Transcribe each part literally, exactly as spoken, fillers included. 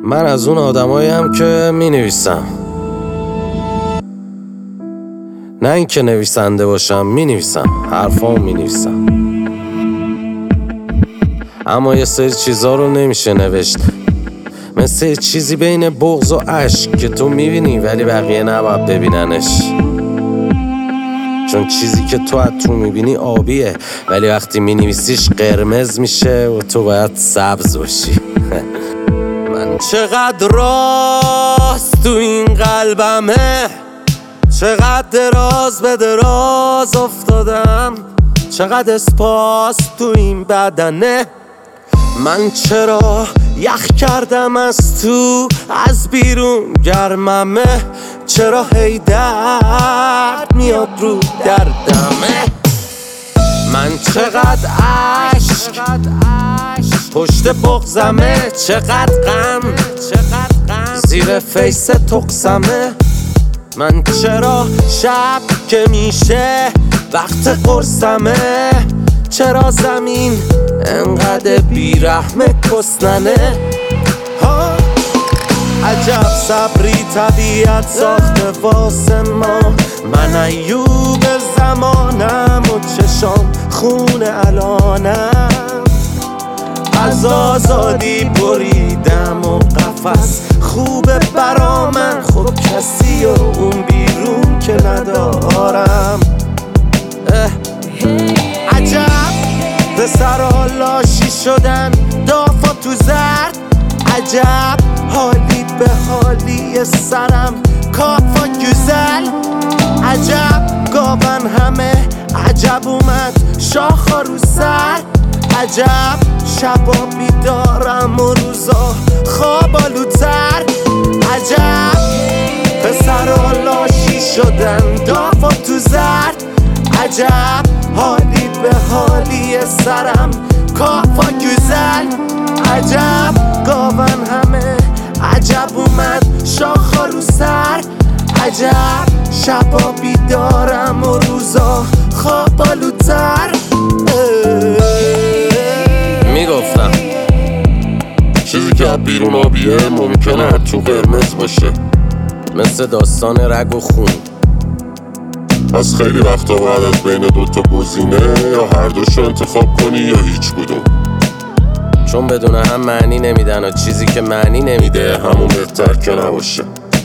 من از اون آدماییم که می نویسم، نه اینکه نویسنده باشم. می نویسم، حرفامو می نویسم، اما یه سری چیزا رو نمیشه نوشت. مثل چیزی بین بغض و عشق که تو میبینی ولی بقیه نباید ببیننش. چون چیزی که تو از تو میبینی آبیه ولی وقتی مینویسیش قرمز میشه و تو باید سبز باشی. من چقدر راست تو این قلبمه، چقدر دراز به دراز افتادم، چقدر اسپاس تو این بدنه. من چرا یخ کردم از تو، از بیرون گرممه، چرا هی درد میاد رو دردمه. من چقدر عشق پشت بغضمه، چقدر غم زیر فیس تقسمه. من چرا شب که میشه وقت قرصمه، چرا زمین انقدر بیرحم کسننه. ها عجب صبری طبیعت ساخته واسه ما. من ایوب زمانم و چشام خون الانم، از آزادی بریدم و قفس خوبه برا من. خب کسی و اون بیرون که ندارم. عجب پسرها لاشی شدن دافا تو زرد، عجب حالی به حالی سرم کافا گزل. عجب گاون همه، عجب اومد شاخا رو سر، عجب شبا بیدارم و روزا خوابالوتر. عجب پسرها لاشی شدن دافا تو زرد، عجب حالی به حالی سرم کافا گزل. عجب گاون همه، عجب اومد شاخا رو سر، عجب شبا بیدارم و روزا خوابالوتر. میگفتم چیزی که بیرون آبیه ممکنه تو قرمز باشه، مثل داستان رگ و خون. از خیلی وقتا باید از بین دوتا گزینه یا هر دوشو انتخاب کنی یا هیچ کدوم، چون بدون هم معنی نمیدن و چیزی که معنی نمیده همون بهتر که نباشه.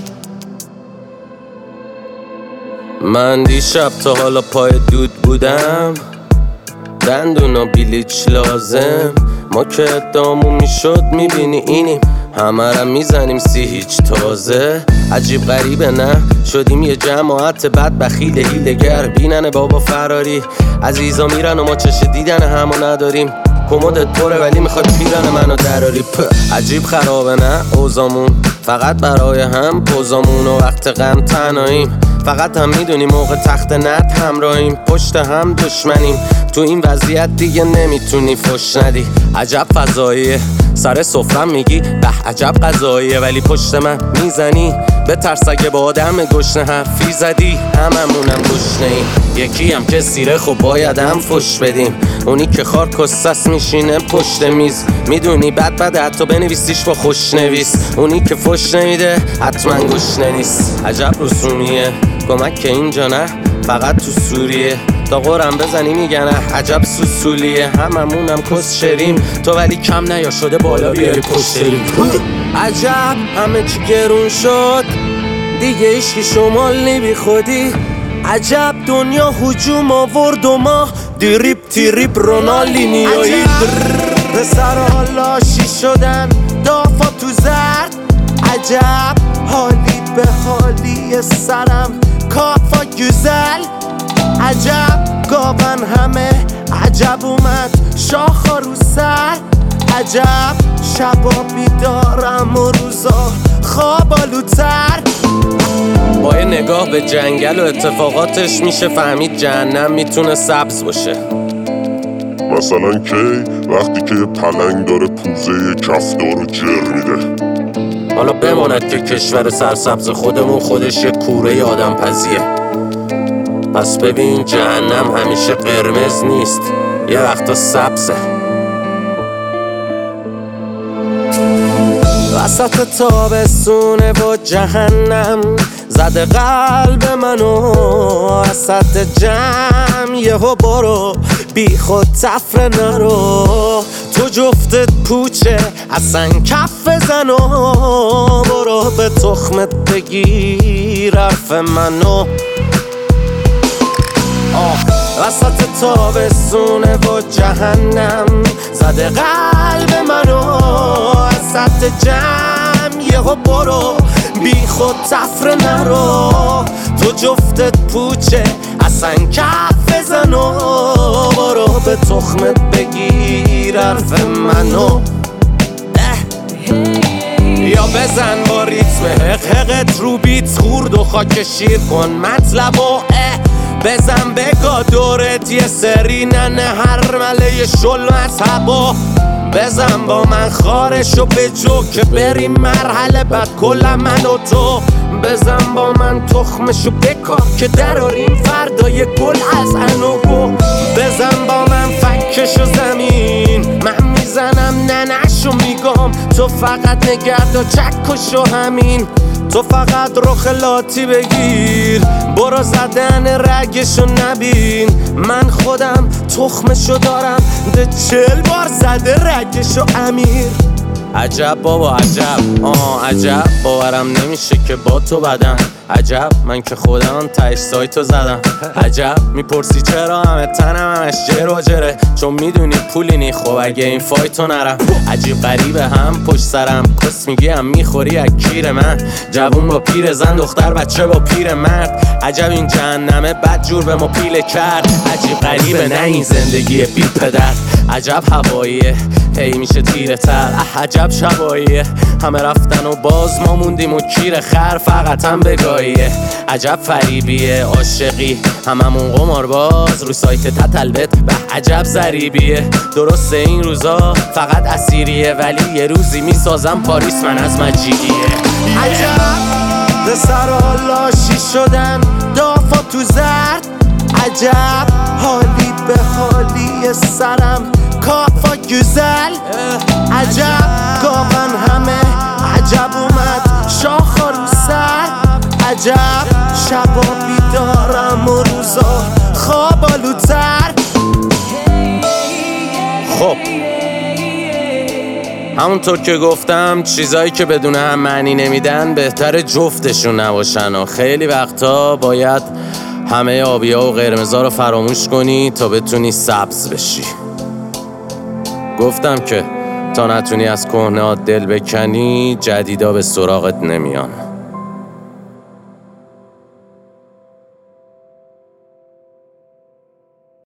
من دیشب تا حالا پای دود بودم، دندون و بیلیچ لازم. ما که ادامون میشد میبینی اینیم، همه را میزنیم سی هیچ تازه. عجیب غریبه نه، شدیم یه جماعت بد بخیل هیلگر. بینن بابا فراری عزیزا میرن و ما چش دیدن همو نداریم. کمدت پره ولی میخواد پیرن منو دراری. عجیب خرابه نه اوزامون، فقط برای هم پوزامون و وقت غم تنهاییم. فقط هم میدونیم موقع تخت نرد همراهیم، پشت هم دشمنیم. تو این وضعیت دیگه نمیتونی فش ندی. عجب فضاییه سر سفرم میگی به عجب غذاییه، ولی پشت من میزنی به ترس اگه با آدم گشنه حرفی زدی. هممونم گشنه ایم، یکی هم که سیره خب باید هم فش بدیم. اونی که خار کسس میشینه پشت میز، میدونی بد بد حتی بنویسیش با خوشنویس. اونی که فش نمیده حتما گشنه نیست. عجب رسومیه کمک که اینجا نه، فقط تو سوریه. تا قرم بزنی میگن عجب سوسولیه. هممونم کس شریم تو ولی کم نیا شده بالا بیاری پشتریم. عجب همه چی گرون شد دیگه، ایشکی شمال نی بی خودی. عجب دنیا هجوم آورد و ما دیریب تیریب رونالینیایی. پسرها لاشی شدن دافا تو زرد، عجب حالی به حالی سرم کافا گزل. عجب گاون همه، عجب اومد شاخا رو سر، عجب شبا بیدارم و روزا خوابالوتر. با یه نگاه به جنگل و اتفاقاتش میشه فهمید جهنم میتونه سبز باشه. مثلا کی؟ وقتی که یه پلنگ داره پوزه یه کفتار رو جر میده. حالا بماند که کشور سرسبز خودمون خودش یه کوره آدم پزیه. پس ببین جهنم همیشه قرمز نیست، یه وقتا سبزه. وسط تابستونه و جهنم زده قلب منو وسط جمع یهو برو بی خود تفره نرو تو جفتت پوچه اصلا کف بزن و برو به تخمت بگیر حرف منو وسط تابستونه و جهنم زده قلب منو وسط جمع یهو برو بی خود تفره نرو تو جفتت پوچه اصلا کف بزن و برو به تخمت بگیر حرف منو یا بزن با ریتم حق حقت رو بیت خورد و خاک شیر کن مطلب و بزن بگا دورت یه سری ننه هر مله شل مذهبا بزن با من خارشو به جو که بریم مرحله بعد کل من و تو بزن با من تخمشو بکار که دراریم فردای گل از انوگو بزن با من فکشو زمین من میزنم ننشو میگم تو فقط نگرد و چکشو همین تو فقط رخ لاتی بگیر برو زدن رگشو نبین من خودم تخمشو دارم ده چل بار زده رگشو امیر عجب بابا عجب آه عجب باورم نمیشه که با تو بدم عجب من که خودم تهش سایتو زدم عجب میپرسی چرا همه تنم همش جر و جره چون میدونی پولینی خب اگه این فایتو نرم عجیب غریبه هم پشت سرم کس میگی هم میخوری از کیر من جوون با پیر زن دختر بچه با پیر مرد عجب این جهنمه بد جور به ما پیله کرد عجیب غریبه نه این زندگی بی پدر عجب هواییه هی میشه تیره تر عجب شباییه همه رفتن و باز ما موندیم و کیر خر فقط هم بگاهیه عجب فریبیه عاشقی هممون قمار باز رو سایت تتلبت به عجب ضریبیه درسته این روزا فقط اسیریه ولی یه روزی میسازم پاریس من از مجیدیه عجب به سر لاشی شدن دافا تو زرد عجب حالی به حالی سرم کافا گزل عجب گاون همه عجب اومد شاخا رو سر عجب شبا بیدارم و روزا خواب آلودتر خب همونطور که گفتم چیزایی که بدون هم معنی نمیدن بهتر جفتشون نباشن و خیلی وقتا باید همه آبی‌ها و قرمزا رو فراموش کنی تا بتونی سبز بشی گفتم که تا نتونی از کهنه‌هات دل بکنی جدیدا به سراغت نمیان